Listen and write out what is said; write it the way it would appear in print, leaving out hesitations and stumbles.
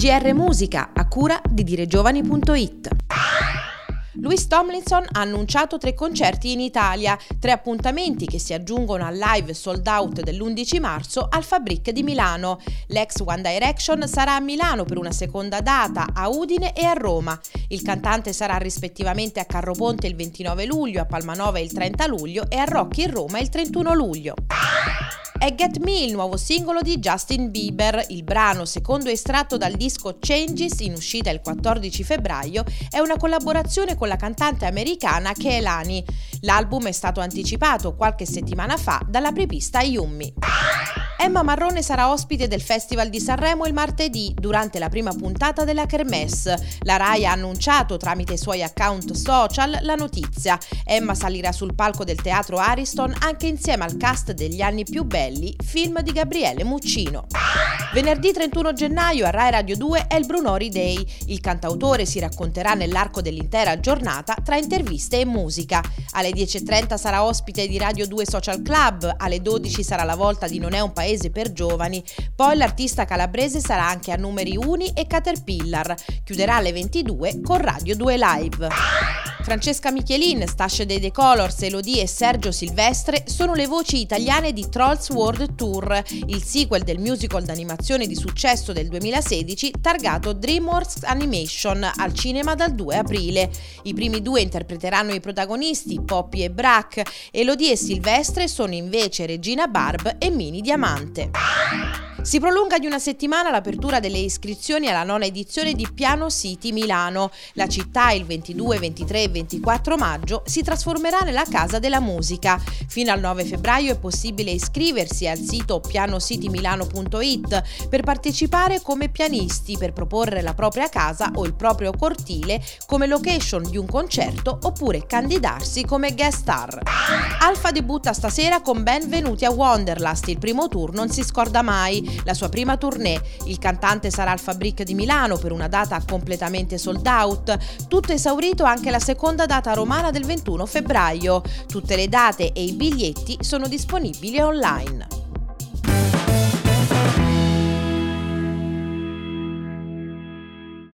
GR Musica, a cura di diregiovani.it. Louis Tomlinson ha annunciato 3 concerti in Italia, 3 appuntamenti che si aggiungono al live sold out dell'11 marzo al Fabric di Milano. L'ex One Direction sarà a Milano per una seconda data, a Udine e a Roma. Il cantante sarà rispettivamente a Carroponte il 29 luglio, a Palmanova il 30 luglio e a Rocky in Roma il 31 luglio. È Get Me il nuovo singolo di Justin Bieber. Il brano, secondo estratto dal disco Changes, in uscita il 14 febbraio, è una collaborazione con la cantante americana Kehlani. L'album è stato anticipato qualche settimana fa dall'apripista Yummy. Emma Marrone sarà ospite del Festival di Sanremo il martedì, durante la prima puntata della Kermesse. La Rai ha annunciato tramite i suoi account social la notizia. Emma salirà sul palco del Teatro Ariston anche insieme al cast degli Anni più belli, film di Gabriele Muccino. Venerdì 31 gennaio a Rai Radio 2 è il Brunori Day. Il cantautore si racconterà nell'arco dell'intera giornata tra interviste e musica. Alle 10:30 sarà ospite di Radio 2 Social Club, alle 12 sarà la volta di Non è un paese per giovani, poi l'artista calabrese sarà anche a Numeri Uni e Caterpillar. Chiuderà alle 22 con Radio 2 Live. Francesca Michelin, Stash dei The Colors, Elodie e Sergio Silvestre sono le voci italiane di Trolls World Tour, il sequel del musical d'animazione di successo del 2016 targato DreamWorks Animation al cinema dal 2 aprile. I primi 2 interpreteranno i protagonisti, Poppy e Brack. Elodie e Silvestre sono invece Regina Barb e Mini Diamante. Si prolunga di una settimana l'apertura delle iscrizioni alla 9ª edizione di Piano City Milano. La città il 22, 23 e 24 maggio si trasformerà nella Casa della Musica. Fino al 9 febbraio è possibile iscriversi al sito pianocitymilano.it per partecipare come pianisti, per proporre la propria casa o il proprio cortile come location di un concerto oppure candidarsi come guest star. Alfa debutta stasera con Benvenuti a Wonderlust, il primo tour non si scorda mai. La sua prima tournée. Il cantante sarà al Fabric di Milano per una data completamente sold out. Tutto esaurito anche la seconda data romana del 21 febbraio. Tutte le date e i biglietti sono disponibili online.